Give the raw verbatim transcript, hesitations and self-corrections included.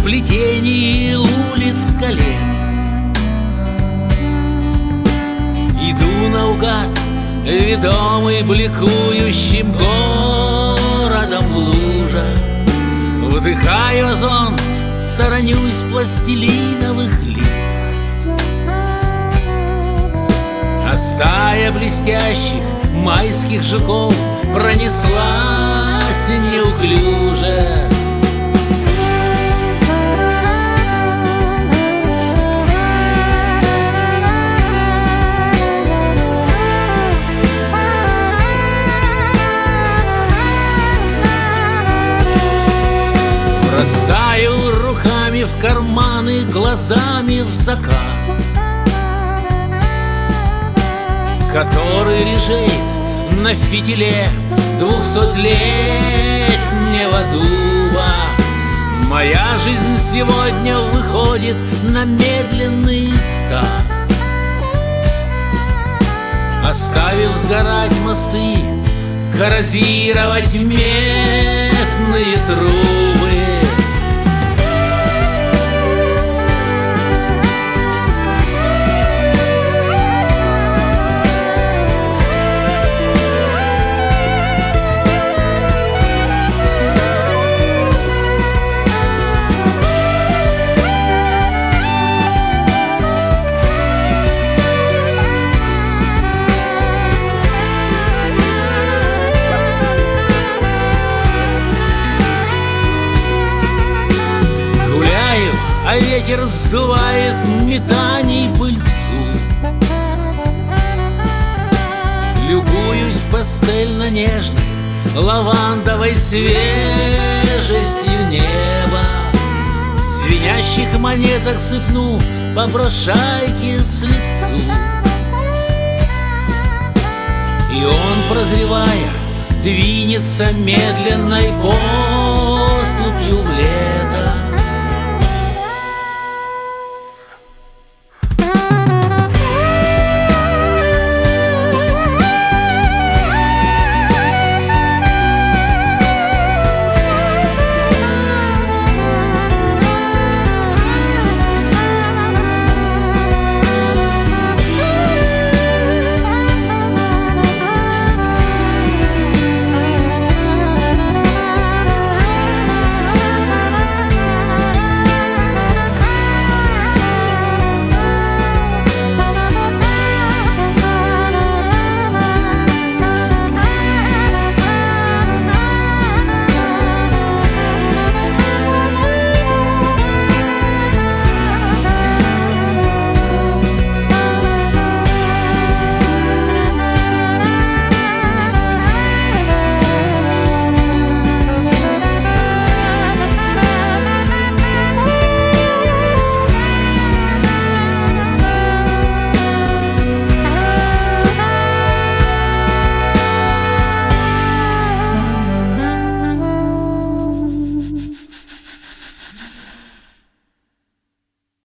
сплетении улиц колец. Иду наугад, ведомый бликующим городом в лужах. Вдыхаю озон, сторонюсь пластилиновых лиц. А стая блестящих майских жуков пронеслась неуклюже. Растаю руками в карманы, глазами в закат, который режет на фитиле двухсотлетнего дуба. Моя жизнь сегодня выходит на медленный старт, оставив сгорать мосты, коррозировать медные трубы. А ветер сдувает метаний пыльцу. Любуюсь пастельно-нежной лавандовой свежестью неба. Звенящих монеток сыпну по брошайке слепцу. И он, прозревая, двинется медленной по